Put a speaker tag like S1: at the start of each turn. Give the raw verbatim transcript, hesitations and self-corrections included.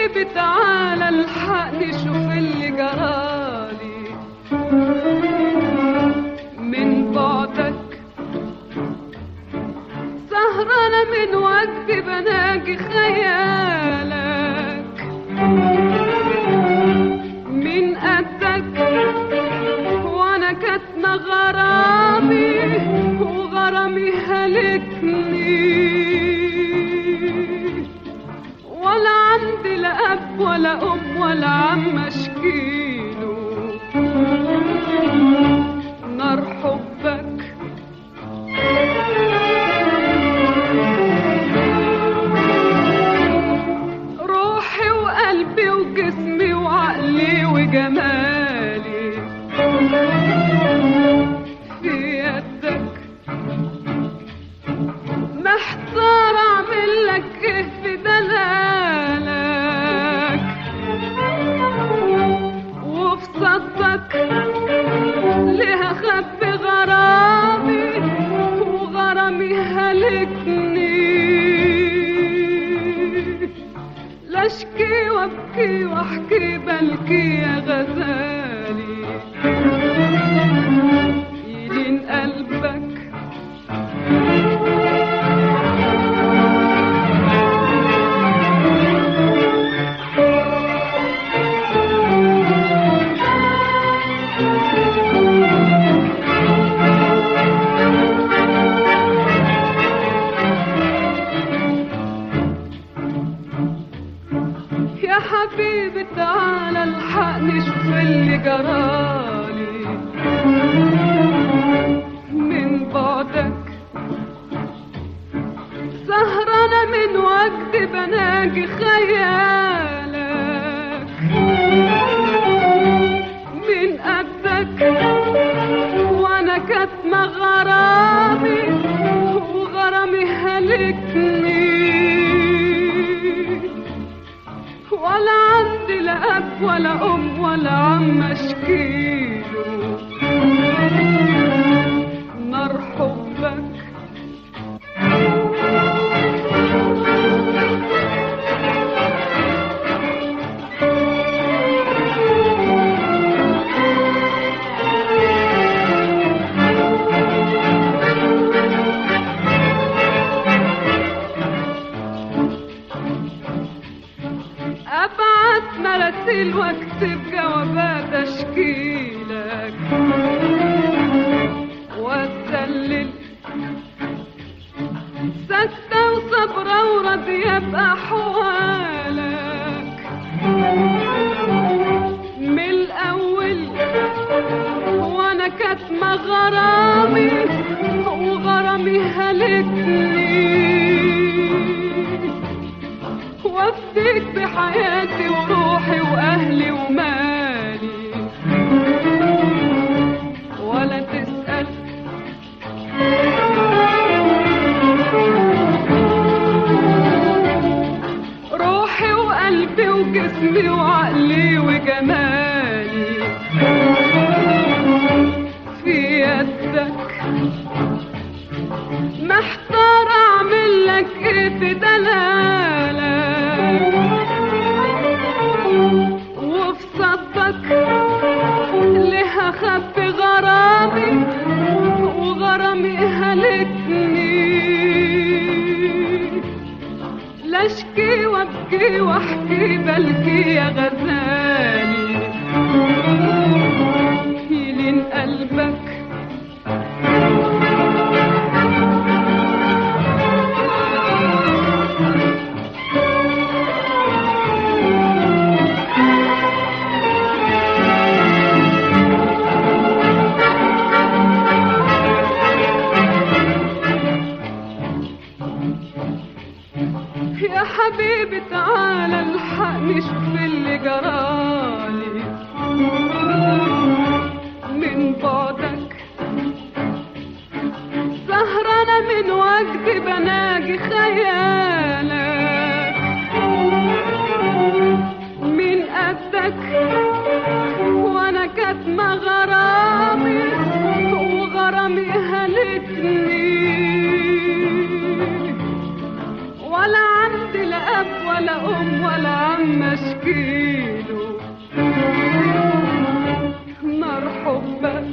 S1: حبيبي تعالى الحقني شوف اللي جرالي من بعدك، سهرانة من وجدي بناجي خيالك من قدك، وانا كاتمة غرامي وغرامي هلكني، ولا عندي لا اب ولا ام ولا عم اشكيله نار حبك. روحي وقلبي وجسمي وعقلي وجمالي في يدك، محتار اعمل لك ايه في دلالك، وفي صدك ليه اخبي غرامي وغرامي هلكني، لا اشكي وابكي واحكي بلكي يا غزالي يلين قلبك. يا حبيبي تعالى الحقني شوف اللي جرالي من بعدك، سهرانة من وجدي بناجي خيالك من قدك، وانا كاتمة غرامي وغرامي هلكني، ولا عندي لا اب ولا ام ولا عم اشكيله نار حبك. ابعت مراسيل واكتب جوابات اشكيلك واتذلل، ساكتة وصبرة وراضية بأحوالك من الأول، وانا كاتمة غرامي وغرامي هلكني، وافديك بحياتي وروحي واهلي ومالي، ولا تسأل روحي وقلبي وجسمي وعقلي وجمالي في يدك، محتار اعمل لك ايه في دلالك، وفي صدك ليه اخبي غرامي وغرامي هلكني، لا اشكي وابكي واحكي بلكي يا غزالي يلين قلبك. يا حبيبي تعالى الحقني شوف اللي جرالي من بعدك، سهرانة من وجدي بناجي خيالك من قدك، وانا كاتمة غرامي وغرامي هلكني، ولا عندي لا اب ولا أم ولا عم أشكيله. نار حبك